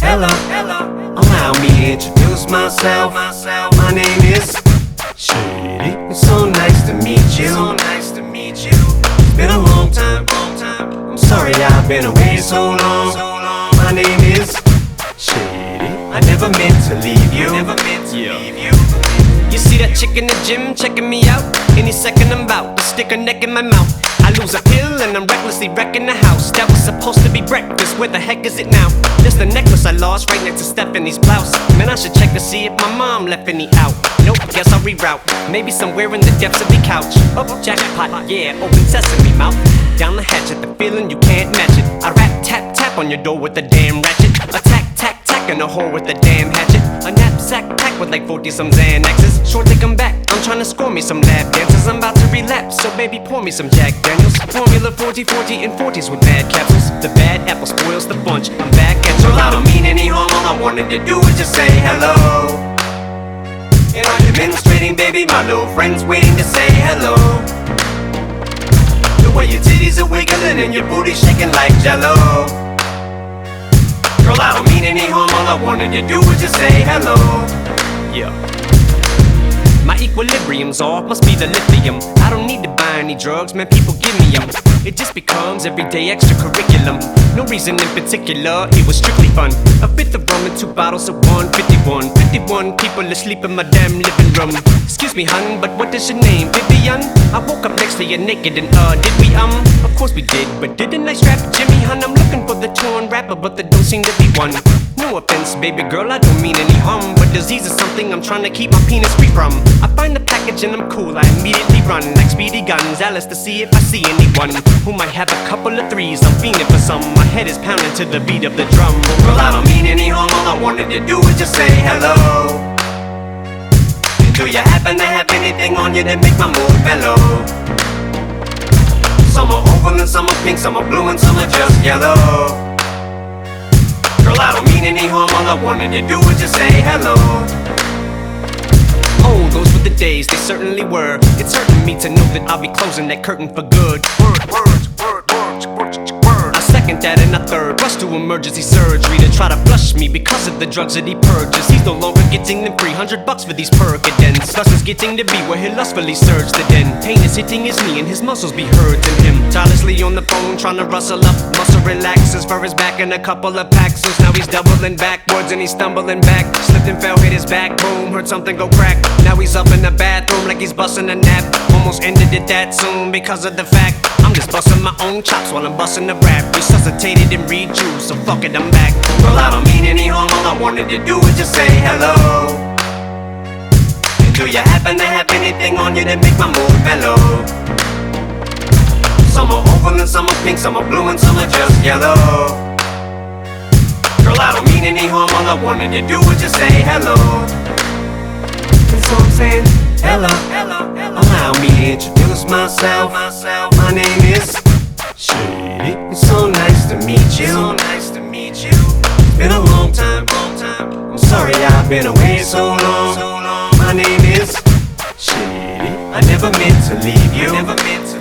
Allow me to introduce myself. My name is Shady. It's so nice to meet you. It's been a long time. I'm sorry I've been away so long. My name is Shady. I never meant to leave you. You see that chick in the gym checking me out? Any second I'm about to stick her neck in my mouth. I lose a pill and I'm recklessly wrecking the house. That was supposed to be breakfast, where the heck is it now? There's the necklace I lost right next to Stephanie's blouse. Man, I should check to see if my mom left any out. Nope, guess I'll reroute. Maybe somewhere in the depths of the couch. Oh, jackpot, yeah, open sesame mouth. Down the hatch at the feeling you can't match it. I rap, tap, tap on your door with a damn ratchet. Attack, tack, tack in a hole with a damn hatchet. A knapsack packed with like 40-some Xanaxes. Sure take 'em back, I'm trying to score me some lap dances. I'm about to relapse, so baby pour me some Jack Daniels. Formula 40, 40, and 40s with bad capsules. The bad apple spoils the bunch, I'm back at you. Well, I don't mean any harm, all I wanted to do was just say hello. And I'm demonstrating, baby, my little friend's waiting to say hello. The way your titties are wiggling and your booty shaking like jello. Girl, I don't mean any harm, all I wanted to do was just say hello. Yeah. My equilibrium's off, must be the lithium. I don't need to buy any drugs, man, people give me them. It just becomes everyday extracurriculum. No reason in particular, it was strictly fun. A fifth of rum and 2 bottles of 151. 51 people asleep in my damn living room. Excuse me, hun, but what is your name, Vivian? I woke up next to you naked and did we Of course we did, but didn't I strap Jimmy, hun? I'm looking for the torn rapper, but there don't seem to be one. No offense, baby girl, I don't mean any harm, but disease is something I'm trying to keep my penis free from. I find the package and I'm cool, I immediately run like Speedy Gonzales to see if I see anyone who might have a couple of threes. I'm fiending for some, my head is pounding to the beat of the drum. Well, I don't mean any harm, all I wanted to do was just say hello. And do you happen to have anything on you that make my mood mellow? Some are oval and some are pink, some are blue and some are just yellow. Girl, I don't mean any harm, all I wanted to do was just say hello. Oh, those were the days, they certainly were. It's hurting me to know that I'll be closing that curtain for good. I second that and a third. Rush to emergency surgery to try to flush me because of the drugs that he purchased. He's no longer getting them $300 for these Percodens. Thus is getting to be where he lustfully surged the den. Pain is hitting his knee and his muscles be hurting him. Tirelessly on the phone trying to rustle up muscle relaxers for his back and a couple of Paxos. Now he's doubling backwards and he's stumbling back. Slipped and fell, hit his back, boom, heard something go crack. Now he's up in the bathroom like he's busting a nap. Almost ended it that soon because of the fact I'm just busting my own chops while I'm busting the rap. Resuscitated and rejuiced, so fuck it, I'm back. Well, I don't mean any harm, all I wanted to do was just say hello. And do you happen to have anything on you that make my mood mellow? Some are oval and some are pink, some are blue and some are just yellow. Girl, I don't mean any harm, all I wanted to do was just say hello. And so I'm saying hello. Allow me to introduce myself. My name is Shady. It's so nice to meet you. It's been a long time. I'm sorry I've been away so long. My name is Shady. I never meant to leave you.